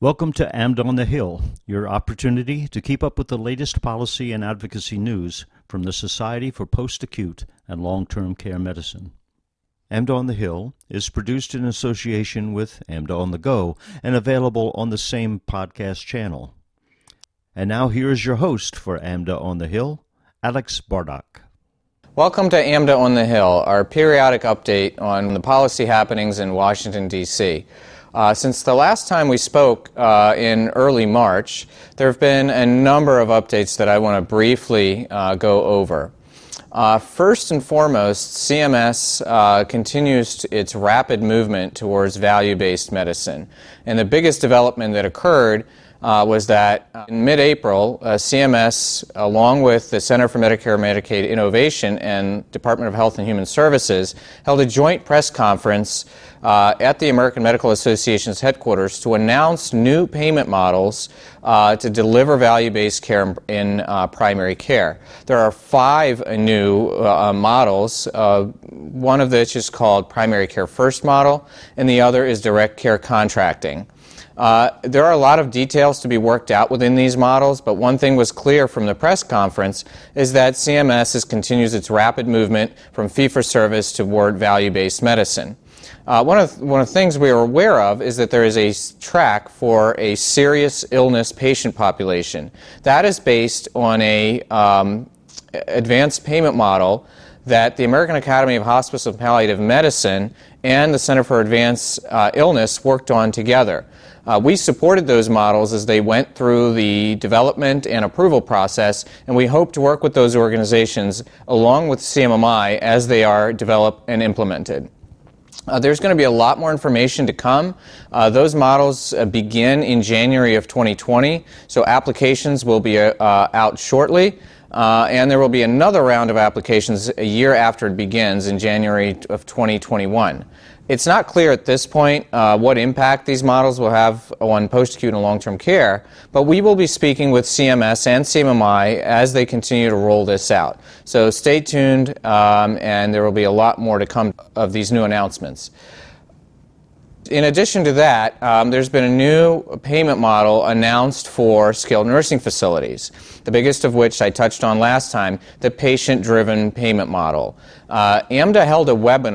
Welcome to AMDA on the Hill, your opportunity to keep up with the latest policy and advocacy news from the Society for Post-Acute and Long-Term Care Medicine. AMDA on the Hill is produced in association with AMDA on the Go and available on the same podcast channel. And now here is your host for AMDA on the Hill, Alex Bardock. Welcome to AMDA on the Hill, our periodic update on the policy happenings in Washington, D.C. Since the last time we spoke in early March, there have been a number of updates that I want to briefly go over. First and foremost, CMS continues its rapid movement towards value-based medicine. And the biggest development that occurred was that in mid-April, CMS, along with the Center for Medicare and Medicaid Innovation and Department of Health and Human Services, held a joint press conference at the American Medical Association's headquarters to announce new payment models to deliver value-based care in primary care. There are 5 new models, one of which is called Primary Care First model, and the other is Direct Care Contracting. There are a lot of details to be worked out within these models, but one thing was clear from the press conference is that CMS continues its rapid movement from fee-for-service toward value-based medicine. One of the things we are aware of is that there is a track for a serious illness patient population. That is based on a advanced payment model that the American Academy of Hospice and Palliative Medicine and the Center for Advanced Illness worked on together. We supported those models as they went through the development and approval process, and we hope to work with those organizations along with CMMI as they are developed and implemented. There's going to be a lot more information to come. Those models begin in January of 2020, so applications will be out shortly. And there will be another round of applications a year after it begins in January of 2021. It's not clear at this point what impact these models will have on post-acute and long-term care, but we will be speaking with CMS and CMMI as they continue to roll this out. So stay tuned, and there will be a lot more to come of these new announcements. In addition to that, there's been a new payment model announced for skilled nursing facilities, the biggest of which I touched on last time, the patient-driven payment model. AMDA held a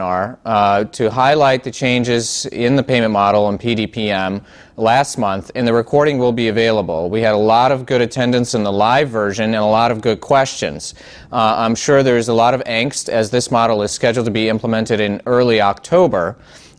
webinar to highlight the changes in the payment model and PDPM last month, and the recording will be available. We had a lot of good attendance in the live version and a lot of good questions. I'm sure there's a lot of angst as this model is scheduled to be implemented in early October.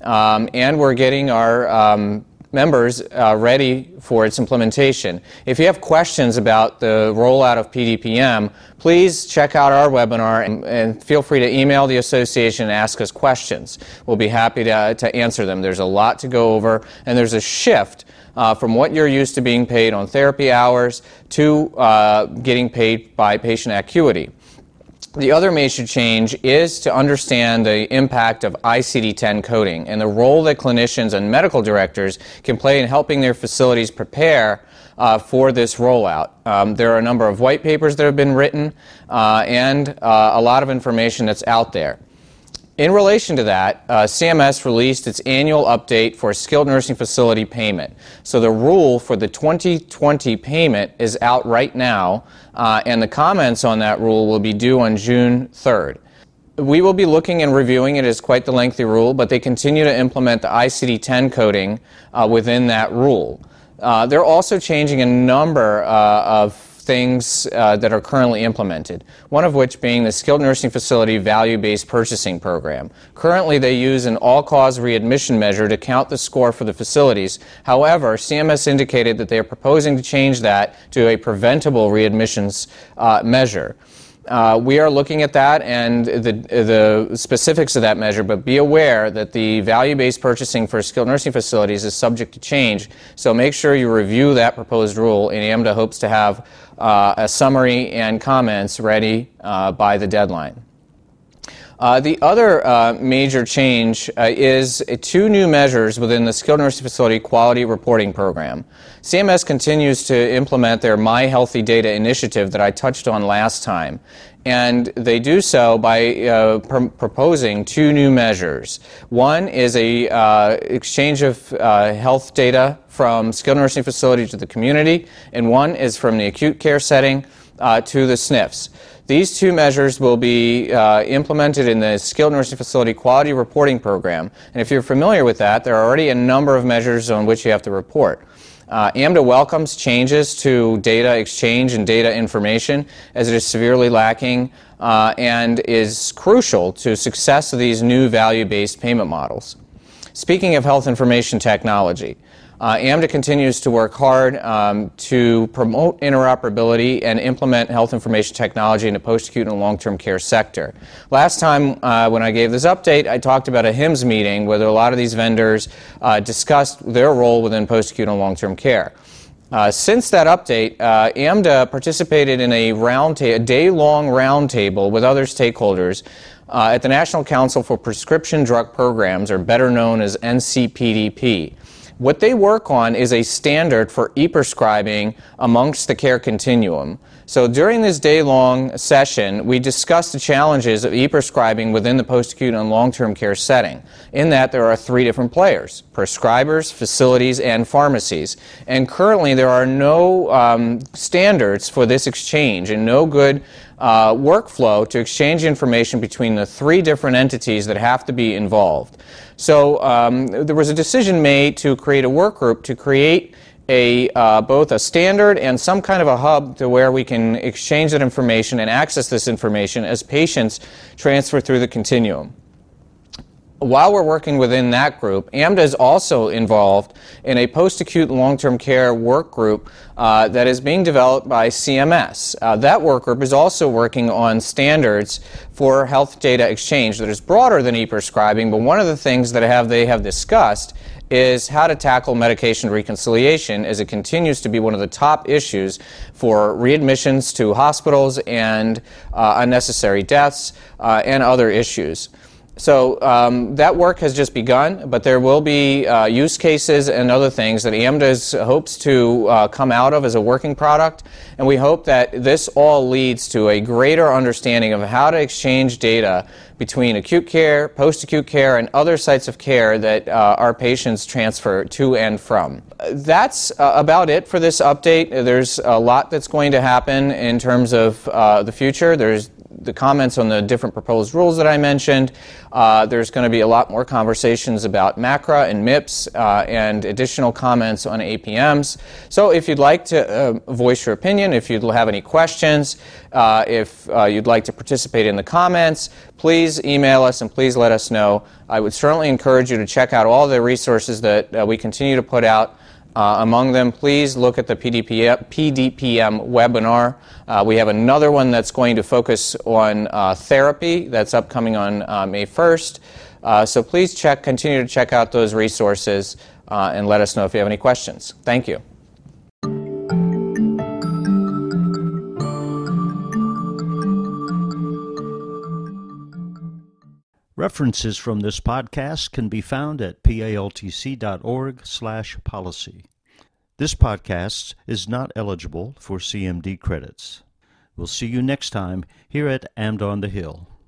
And we're getting our members ready for its implementation. If you have questions about the rollout of PDPM, please check out our webinar and feel free to email the association and ask us questions. We'll be happy to answer them. There's a lot to go over, and there's a shift from what you're used to being paid on therapy hours to getting paid by patient acuity. The other major change is to understand the impact of ICD-10 coding and the role that clinicians and medical directors can play in helping their facilities prepare for this rollout. There are a number of white papers that have been written and a lot of information that's out there. In relation to that, CMS released its annual update for skilled nursing facility payment. So the rule for the 2020 payment is out right now, and the comments on that rule will be due on June 3rd. We will be looking and reviewing it. It is quite the lengthy rule, but they continue to implement the ICD-10 coding within that rule. They're also changing a number of things that are currently implemented, one of which being the Skilled Nursing Facility Value-Based Purchasing Program. Currently, they use an all-cause readmission measure to count the score for the facilities. However, CMS indicated that they are proposing to change that to a preventable readmissions measure. We are looking at that and the specifics of that measure, but be aware that the value-based purchasing for skilled nursing facilities is subject to change, so make sure you review that proposed rule, and AMDA hopes to have a summary and comments ready by the deadline. The other major change is two new measures within the Skilled Nursing Facility Quality Reporting Program. CMS continues to implement their My Healthy Data initiative that I touched on last time, and they do so by proposing two new measures. One is a exchange of health data from skilled nursing facility to the community, and one is from the acute care setting to the SNFs. These two measures will be implemented in the Skilled Nursing Facility Quality Reporting Program. And if you're familiar with that, there are already a number of measures on which you have to report. AMDA welcomes changes to data exchange and data information, as it is severely lacking and is crucial to success of these new value-based payment models. Speaking of health information technology, AMDA continues to work hard to promote interoperability and implement health information technology in the post-acute and long-term care sector. Last time when I gave this update, I talked about a HIMSS meeting where a lot of these vendors discussed their role within post-acute and long-term care. Since that update, AMDA participated in a day-long roundtable with other stakeholders at the National Council for Prescription Drug Programs, or better known as NCPDP. What they work on is a standard for e-prescribing amongst the care continuum. So during this day-long session, we discussed the challenges of e-prescribing within the post-acute and long-term care setting, in that there are three different players: prescribers, facilities, and pharmacies. And currently there are no standards for this exchange and no good workflow to exchange information between the three different entities that have to be involved. So there was a decision made to create a work group to create both a standard and some kind of a hub to where we can exchange that information and access this information as patients transfer through the continuum. While we're working within that group, AMDA is also involved in a post-acute and long-term care work group that is being developed by CMS. That work group is also working on standards for health data exchange that is broader than e-prescribing, but one of the things that they have discussed is how to tackle medication reconciliation, as it continues to be one of the top issues for readmissions to hospitals and unnecessary deaths and other issues. So that work has just begun, but there will be use cases and other things that AMDA hopes to come out of as a working product, and we hope that this all leads to a greater understanding of how to exchange data between acute care, post-acute care, and other sites of care that our patients transfer to and from. That's about it for this update. There's a lot that's going to happen in terms of the future. There's the comments on the different proposed rules that I mentioned. There's going to be a lot more conversations about MACRA and MIPS and additional comments on APMs. So if you'd like to voice your opinion, if you'd have any questions, if you'd like to participate in the comments, please email us and please let us know. I would certainly encourage you to check out all the resources that we continue to put out. Among them, please look at the PDPM webinar. We have another one that's going to focus on therapy that's upcoming on May 1st. So please continue to check out those resources and let us know if you have any questions. Thank you. References from this podcast can be found at paltc.org/policy. This podcast is not eligible for CMD credits. We'll see you next time here at AMDA on the Hill.